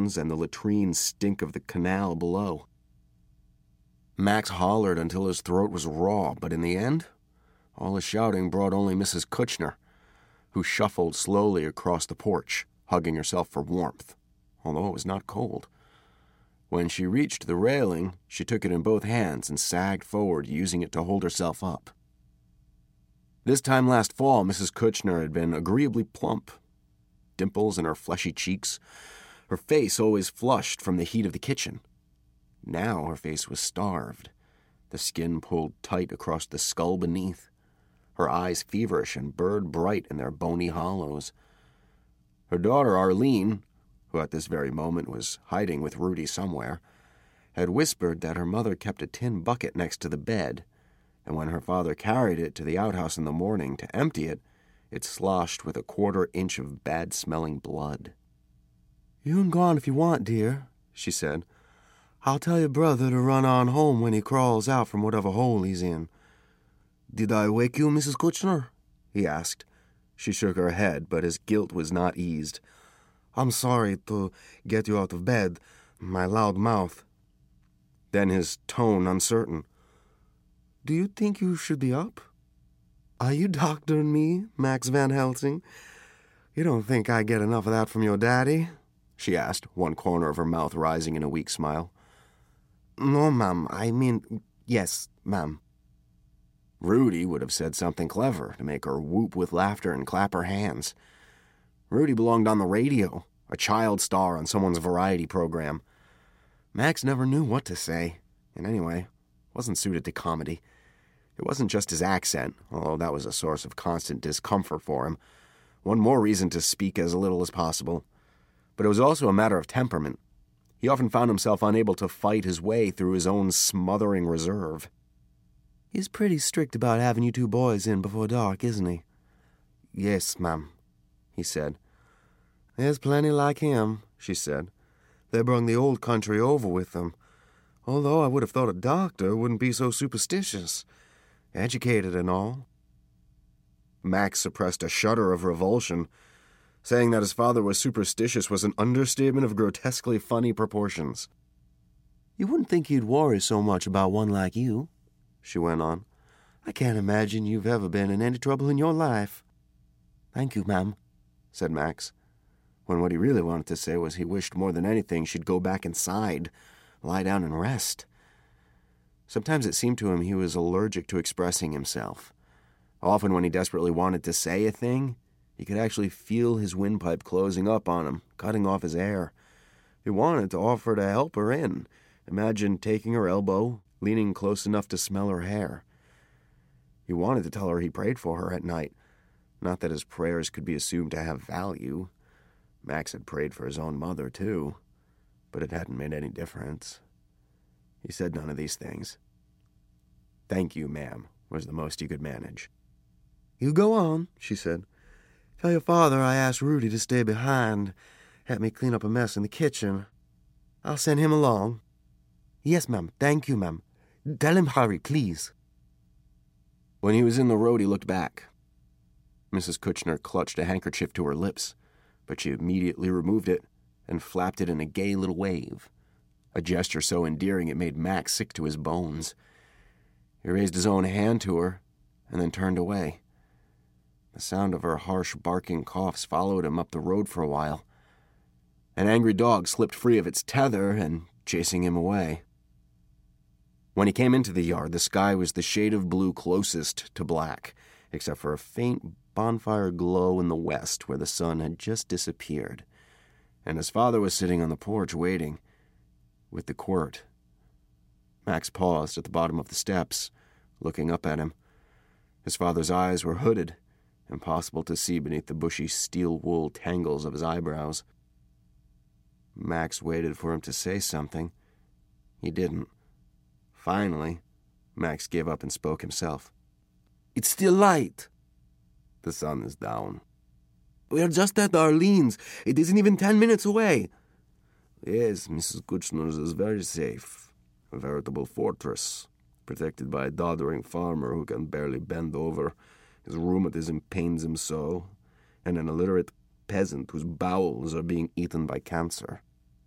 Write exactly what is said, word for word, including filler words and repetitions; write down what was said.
bones and the latrine stink of the canal below. Max hollered until his throat was raw, but in the end, all his shouting brought only Missus Kutchner, who shuffled slowly across the porch, hugging herself for warmth, although it was not cold. When she reached the railing, she took it in both hands and sagged forward, using it to hold herself up. This time last fall, Missus Kutchner had been agreeably plump. Dimples in her fleshy cheeks, her face always flushed from the heat of the kitchen. Now her face was starved, the skin pulled tight across the skull beneath, her eyes feverish and bird-bright in their bony hollows. Her daughter Arlene, who at this very moment was hiding with Rudy somewhere, had whispered that her mother kept a tin bucket next to the bed, and when her father carried it to the outhouse in the morning to empty it, it sloshed with a quarter inch of bad-smelling blood. "You can go on if you want, dear," she said. "I'll tell your brother to run on home when he crawls out from whatever hole he's in." "Did I wake you, Missus Kutchner?" he asked. She shook her head, but his guilt was not eased. "I'm sorry to get you out of bed, my loud mouth." Then his tone uncertain. "Do you think you should be up? Are you doctoring me, Max Van Helsing? You don't think I get enough of that from your daddy?" she asked, one corner of her mouth rising in a weak smile. "No, ma'am. I mean, yes, ma'am." Rudy would have said something clever to make her whoop with laughter and clap her hands. Rudy belonged on the radio, a child star on someone's variety program. Max never knew what to say, and anyway, wasn't suited to comedy. It wasn't just his accent, although that was a source of constant discomfort for him. One more reason to speak as little as possible. But it was also a matter of temperament. He often found himself unable to fight his way through his own smothering reserve. "He's pretty strict about having you two boys in before dark, isn't he?" "Yes, ma'am," he said. "There's plenty like him," she said. "They brung the old country over with them. Although I would have thought a doctor wouldn't be so superstitious. Educated and all." Max suppressed a shudder of revulsion. Saying that his father was superstitious was an understatement of grotesquely funny proportions. "You wouldn't think he'd worry so much about one like you," she went on. "I can't imagine you've ever been in any trouble in your life." "Thank you, ma'am," said Max, when what he really wanted to say was he wished more than anything she'd go back inside, lie down and rest. Sometimes it seemed to him he was allergic to expressing himself. Often when he desperately wanted to say a thing, he could actually feel his windpipe closing up on him, cutting off his air. He wanted to offer to help her in. Imagine taking her elbow, leaning close enough to smell her hair. He wanted to tell her he prayed for her at night. Not that his prayers could be assumed to have value. Max had prayed for his own mother, too, but it hadn't made any difference. He said none of these things. "Thank you, ma'am," was the most he could manage. "You go on," she said. "Tell your father I asked Rudy to stay behind, help me clean up a mess in the kitchen. I'll send him along." "Yes, ma'am. Thank you, ma'am. Tell him hurry, please." When he was in the road, he looked back. Missus Kutchner clutched a handkerchief to her lips, but she immediately removed it and flapped it in a gay little wave, a gesture so endearing it made Max sick to his bones. He raised his own hand to her and then turned away. The sound of her harsh barking coughs followed him up the road for a while. An angry dog slipped free of its tether and chasing him away. When he came into the yard, the sky was the shade of blue closest to black, except for a faint bonfire glow in the west where the sun had just disappeared, and his father was sitting on the porch waiting, with the quirt. Max paused at the bottom of the steps, looking up at him. His father's eyes were hooded, impossible to see beneath the bushy steel-wool tangles of his eyebrows. Max waited for him to say something. He didn't. Finally, Max gave up and spoke himself. "It's still light." "The sun is down." "We are just at Arlene's. It isn't even ten minutes away." "Yes, Missus Kutchner's is very safe. A veritable fortress, protected by a doddering farmer who can barely bend over. His rheumatism pains him so, and an illiterate peasant whose bowels are being eaten by cancer."